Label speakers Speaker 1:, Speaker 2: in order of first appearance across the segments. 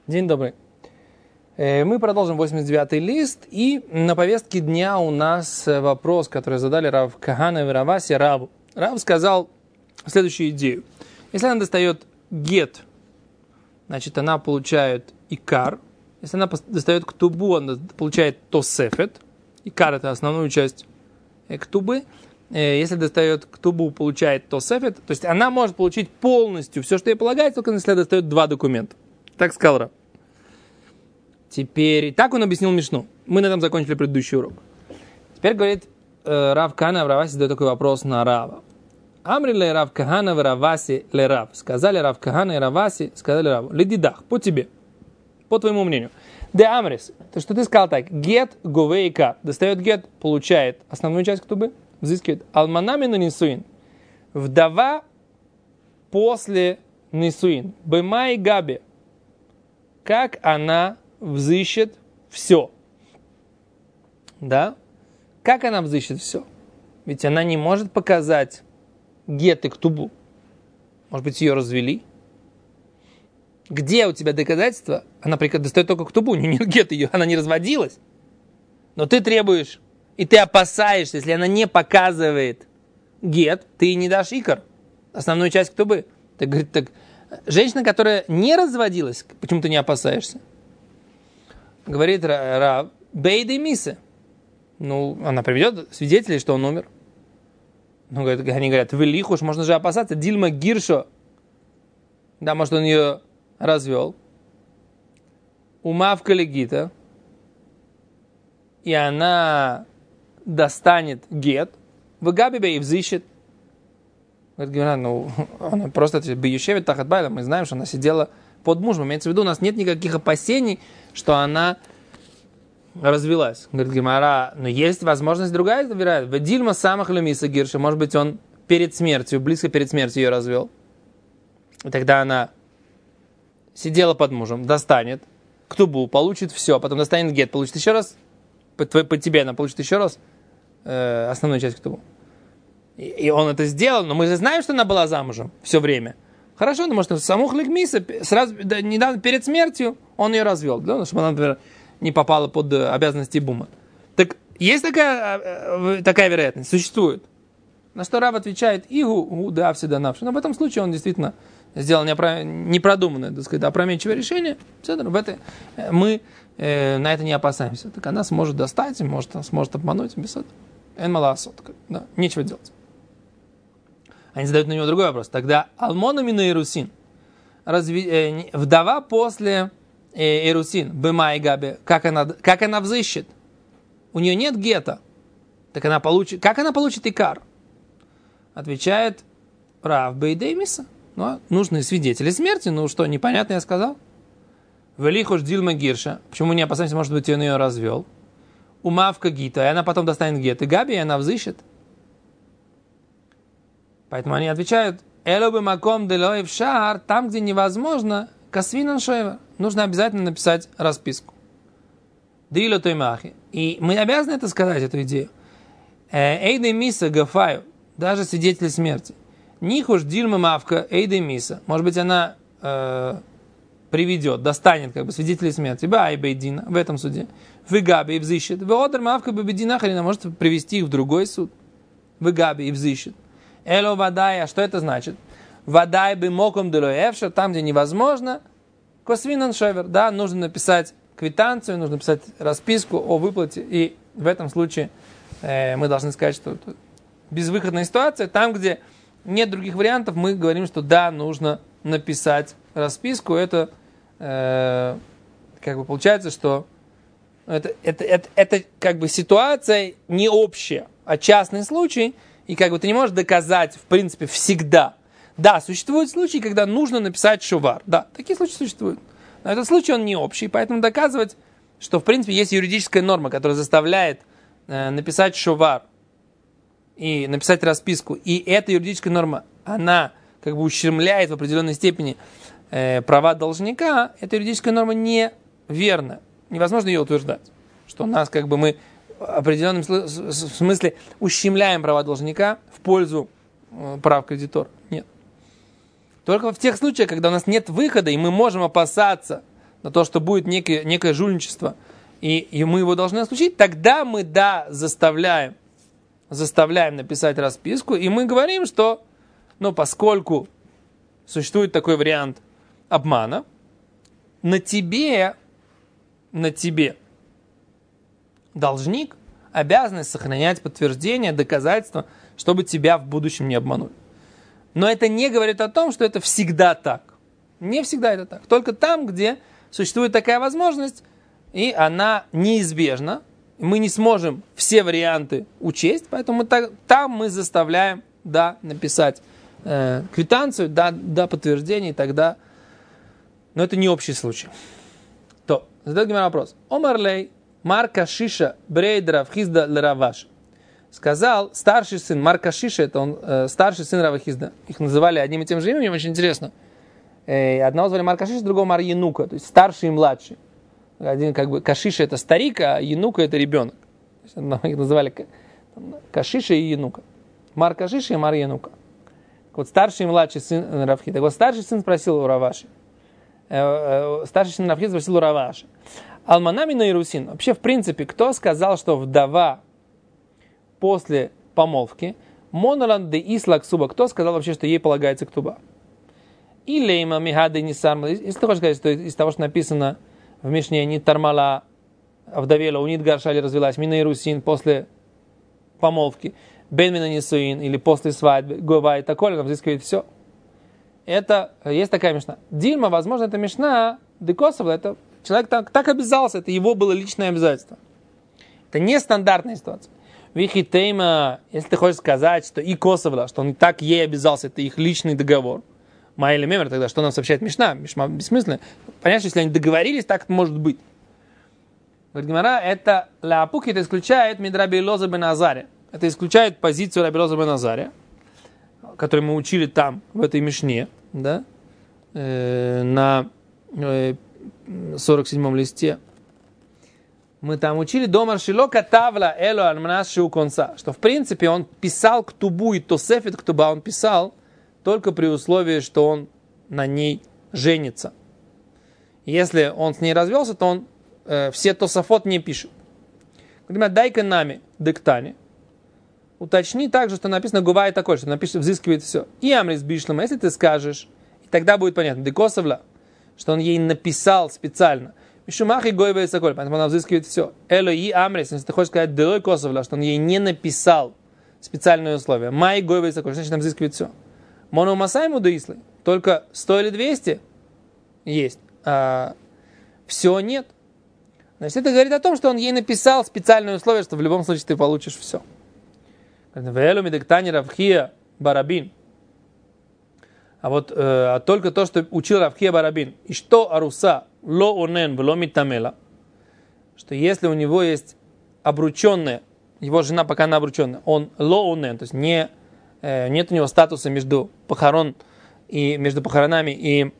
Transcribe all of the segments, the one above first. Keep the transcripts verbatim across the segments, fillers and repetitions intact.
Speaker 1: День добрый. Мы продолжим восемьдесят девятый лист, и на повестке дня у нас вопрос, который задали Рав Кахана и Рав Аси Раву. Рав сказал следующую идею. Если она достает гет, значит, она получает икар. Если она достает ктубу, она получает тосефет. Икар – это основную часть ктубы. Если достает ктубу, получает тосефет. То есть она может получить полностью все, что ей полагается, только если достает два документа. Так сказал Рав. Теперь, так он объяснил Мишну. Мы на этом закончили предыдущий урок. Теперь говорит э, Рав Кахана, Рав Аси задает такой вопрос на Рава. Амри ле Рав Кахана в Рав Аси ле Рав. Сказали Рав Кахана и Рав Аси, сказали Раву. Ледидах, по тебе, по твоему мнению. Де Амрис, то что ты сказал так. Гет говейка. Достает гет, получает основную часть ктубы, взыскивает. Алманами на нисуин. Вдова после нисуин. Бемай габи. Как она взыщет все. Да? Как она взыщет все? Ведь она не может показать гет и ктубу. Может быть, ее развели? Где у тебя доказательства? Она достает только ктубу, у нее нет гет, ее, она не разводилась. Но ты требуешь, и ты опасаешься, если она не показывает гет, ты не дашь икар, основную часть ктубы. Ты говоришь, так, женщина, которая не разводилась, почему ты не опасаешься? Говорит Рав, бейды мисы. Ну, она приведет свидетелей, что он умер. Ну, они говорят, в Илихуш, можно же опасаться. Дильма Гиршо. Да, может, он ее развел. Умавка легита. И она достанет гет. В Габибе и взыщет. Говорит, ну, она просто бьющевит тахат байла. Мы знаем, что она сидела под мужем. Имеется в виду, у нас нет никаких опасений, что она развелась. Говорит Гемара, но есть возможность другая, вероятно. В Дильма самых люмиса Гирша, может быть, он перед смертью, близко перед смертью ее развел. И тогда она сидела под мужем, достанет ктубу, получит все, потом достанет гет, получит еще раз, по, по тебе она получит еще раз э, основную часть ктубу. И, и он это сделал, но мы же знаем, что она была замужем все время. Хорошо, но может, самух легмиса, сразу, да, недавно перед смертью он ее развел, да, чтобы она, например, не попала под обязанности бума. Так есть такая, такая вероятность, существует. На что Рав отвечает, игу, гу, да, всегда навши. Но в этом случае он действительно сделал непродуманное, так сказать, опрометчивое решение. В это, мы э, на это не опасаемся. Так она сможет достать, может, сможет обмануть, без этого. Эн маласот, да, нечего делать. Они задают на него другой вопрос. Тогда Алмона мина Ирусин, разве, э, вдова после э, Ирусин, Бема и Габи, как она, как она взыщет? У нее нет гета. Так она получит, как она получит икар? Отвечает Рав Бейдеймиса. Ну, нужны свидетели смерти. Ну что, непонятно я сказал? Велихош Дильма Гирша. Почему не опасаемся, может быть, он ее развел? Умавка Гита. И она потом достанет гет. И Габи, и она взыщет. Поэтому они отвечают, элобы маком делоев шар, там, где невозможно, касвинан шоева. Нужно обязательно написать расписку. Дило тоймахи. И мы обязаны это сказать, эту идею. Эйдей миса гафаю, даже свидетели смерти. Нихуш дильма мавка эйдей миса. Может быть, она э, приведет, достанет как бы свидетелей смерти. Бай бейдина в этом суде. В Габи и взыщет. В одер мавка бейдина харина может привести их в другой суд. В Габи и взыщет. Эло вадай, а что это значит? Вадай бы моком делоевша, там, где невозможно, косвинан шевер, да, нужно написать квитанцию, нужно написать расписку о выплате, и в этом случае э, мы должны сказать, что это безвыходная ситуация, там, где нет других вариантов, мы говорим, что да, нужно написать расписку, это э, как бы получается, что это, это, это, это как бы ситуация не общая, а частный случай. И как бы ты не можешь доказать, в принципе, всегда. Да, существуют случаи, когда нужно написать шувар. Да, такие случаи существуют. Но этот случай, он не общий. Поэтому доказывать, что, в принципе, есть юридическая норма, которая заставляет э, написать шувар и написать расписку. И эта юридическая норма, она как бы ущемляет в определенной степени э, права должника. Эта юридическая норма неверна. Невозможно ее утверждать. Что у нас как бы мы в определенном смысле ущемляем права должника в пользу прав кредитора. Нет. Только в тех случаях, когда у нас нет выхода, и мы можем опасаться на то, что будет некое, некое жульничество, и, и мы его должны исключить, тогда мы, да, заставляем, заставляем написать расписку, и мы говорим, что, ну, поскольку существует такой вариант обмана, на тебе, на тебе должник обязанность сохранять подтверждение, доказательства, чтобы тебя в будущем не обманули. Но это не говорит о том, что это всегда так. Не всегда это так. Только там, где существует такая возможность, и она неизбежна, мы не сможем все варианты учесть, поэтому так, там мы заставляем, да, написать э, квитанцию, да, да, подтверждение, и тогда... Но это не общий случай. То, задает Гемара вопрос. Омарлей Марка Шиша Брейд Равхизда Лераваш. Сказал старший сын Марка Шиша, это он э, старший сын Равхизда. Их называли одним и тем же именем, очень интересно. Э, одного звали Марка Шиша, другого Мар Янука, то есть старший и младший. Один как бы Кашиша это старик, а Янука это ребенок. Их называли Кашиша и Янука. Мар Кашиша и Мар Янука. Вот старший и младший сын Равхизда. Так вот старший сын спросил у Раваши. Э, э, старший сын Равхизда спросил у Раваши. Алманами на Ирусин. Вообще, в принципе, кто сказал, что вдова после помолвки, Монолан де Ислак Суба, кто сказал вообще, что ей полагается ктуба? И лейма михады нисарма. Если ты хочешь сказать, что из того, что написано в Мишне, не тормала, вдовела, унит гаршали развелась, мина Ирусин после помолвки, бенмина нисуин, или после свадьбы, гова и такое, там взыскивает все. Это, есть такая мишна. Дильма, возможно, это мишна, декосовла, это человек так, так обязался, это его было личное обязательство. Это не стандартная ситуация. Вихитейма, если ты хочешь сказать, что и Косовла, что он так ей обязался, это их личный договор. Майли Мемер, тогда что нам сообщает Мишна? Мишна бессмысленно. Понятно, что если они договорились, так это может быть. Говорит Гемара, это ляпук, это исключает Мидраби Лоза бен Азария. Это исключает позицию Раби Лоза бен Азария, которую мы учили там, в этой Мишне, да, э, на э, сорок седьмом листе. Мы там учили Домар Шилока Тавла Эло Альмнас Шиуконса, что в принципе он писал ктубу и тосефет ктуба, он писал только при условии, что он на ней женится. Если он с ней развелся, то он э, все тософот не пишет. Говорит, дай-ка нами диктане. Уточни также, что написано гува и такое, что напишет, взыскивает все. И Амрис Бишлама, если ты скажешь, и тогда будет понятно, декосовла, что он ей написал специально. Мишумахи гойба и соколь, поэтому она взыскивает все. Эло и Амрис, если ты хочешь сказать делой косовла, что он ей не написал специальные условия. Май гойба и соколь, значит, она взыскивает все. Моно масайму доислы, только сто или двести есть, а все нет. Значит, это говорит о том, что он ей написал специальные условия, что в любом случае ты получишь все. Вэлу медектани Равхия Барабин. А вот э, только то, что учил Равхия Барабин. И что аруса ло онен вло митамела. Что если у него есть обрученная, его жена пока она обрученная, он ло онен, то есть не, э, нет у него статуса между похорон и между похоронами и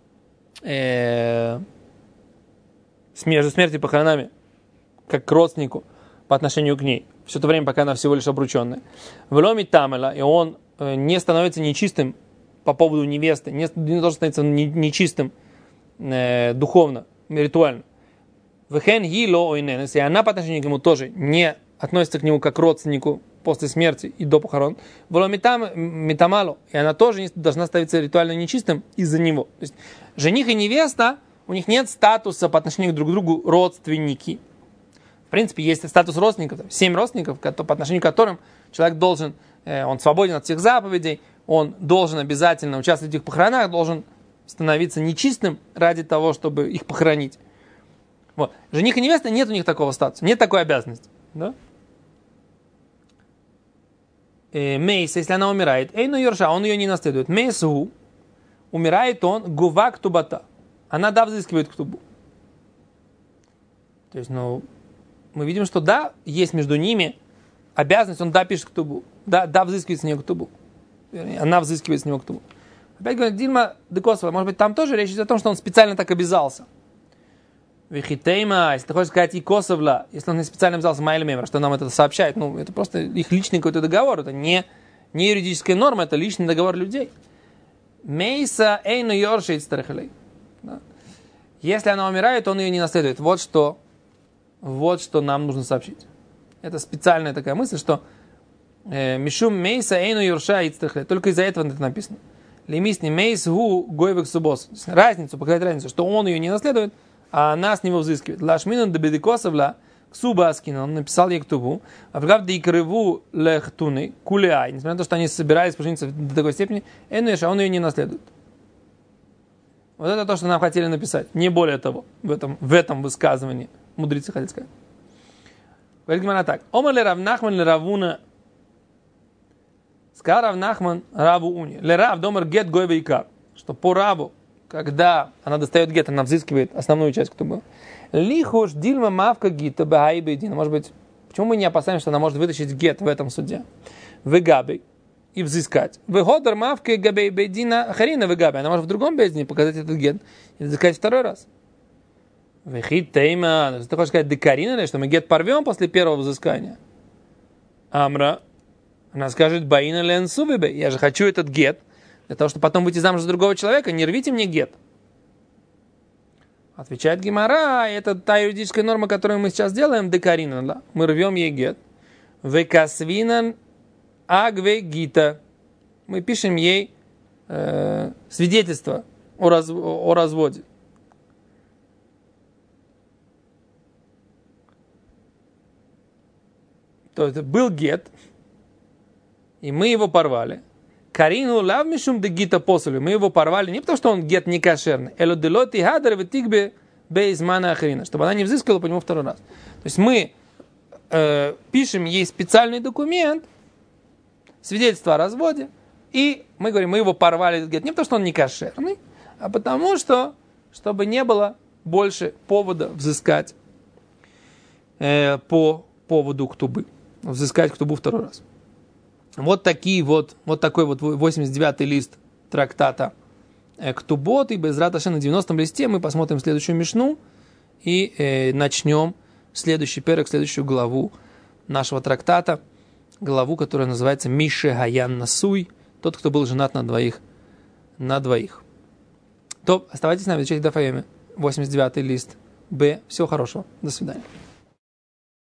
Speaker 1: э, между смертью и похоронами, как к родственнику по отношению к ней. Все это время, пока она всего лишь обрученная. Вло митамела, и он э, не становится нечистым по поводу невесты, не, не должен становиться нечистым э, духовно, ритуально. Вехен ги ло ойнен, если она по отношению к нему тоже не относится к нему как к родственнику после смерти и до похорон, вло митамало, и она тоже не должна становиться ритуально нечистым из-за него. То есть жених и невеста, у них нет статуса по отношению друг к другу родственники. В принципе, есть статус родственников, семь родственников, по отношению к которым человек должен, э, он свободен от всех заповедей, он должен обязательно участвовать в их похоронах, должен становиться нечистым ради того, чтобы их похоронить. Вот. Жених и невеста, нет у них такого статуса, нет такой обязанности. Да? Мейс, если она умирает, эйну йорша, он ее не наследует. Мейсу, умирает он, гува ктубата. Она да взыскивает ктубу. То есть, ну, мы видим, что да, есть между ними обязанность, он да пишет ктубу, да, да взыскивает с нее ктубу. Она взыскивает с него ктубу. Опять говорит, Дильма Декосова, может быть, там тоже речь идет о том, что он специально так обязался. Вихитейма, если ты хочешь сказать и Косовла, если он не специально обязался Майли Мемер, что нам это сообщает, ну, это просто их личный какой-то договор, это не, не юридическая норма, это личный договор людей. Мейса эйну йоршейт старахалей. Если она умирает, он ее не наследует. Вот что, вот что нам нужно сообщить. Это специальная такая мысль, что Мишум мейса эйну юрша ицтрахле. Только из-за этого это написано. Лимисни мейс гу гойвек субос. Разницу, показать разницу, что он ее не наследует, а она с него взыскивает. Лашминун дебедикосовла ксуба аскина. Он написал ей ктубу. А в дикрыву лехтуны кулеай. Несмотря на то, что они собирались пожениться до такой степени, эйну юрша, он ее не наследует. Вот это то, что нам хотели написать. Не более того, в этом, в этом высказывании мудрецы хотели сказать. Говорит Гемара так. Омар ле Рав Нахман ле Равуна. Сказал Рав Нахман Раву Уни. Ле Рав домар гет гойве икар. Что по Раву, когда она достает гет, она взыскивает основную часть, кто был. Лихуш дильма мавка гита бахай бейдина. Может быть, почему мы не опасаемся, что она может вытащить гет в этом суде? Вегабей. И взыскать. Выходар мавка габей бейдина харина вегабей. Она может в другом бейдине показать этот гет и взыскать второй раз. Вехит тейма. Ты хочешь сказать декарина, что мы гет порвем после первого взыскания? Амра. Она скажет, баина лен субибе, я же хочу этот гет, для того, чтобы потом выйти замуж за другого человека, не рвите мне гет. Отвечает Гемара, это та юридическая норма, которую мы сейчас делаем, декарина, мы рвем ей гет. Векасвинан агве гита. Мы пишем ей э, свидетельство о, раз, о разводе. То есть был гет, и мы его порвали. Карину лавмишум де гита посолю. Мы его порвали не потому, что он гет не кошерный. Эло делоти хадер ветигбе бейзмана ахрина. Чтобы она не взыскала по нему второй раз. То есть мы э, пишем ей специальный документ, свидетельство о разводе, и мы говорим, мы его порвали, этот гет, не потому, что он не кошерный, а потому что, чтобы не было больше повода взыскать э, по поводу ктубы. Взыскать ктубу второй раз. Вот такие вот, вот такой вот восемьдесят девятый лист трактата Ктубот, и Безрат Ашем на девяностом листе мы посмотрим следующую мишну и э, начнем следующий перек, следующую главу нашего трактата, главу, которая называется Мише Гаян Насуй, тот, кто был женат на двоих, на двоих. То оставайтесь с нами, изучайте Даф Йоми, восемьдесят девятый лист Б. Всего хорошего, до свидания.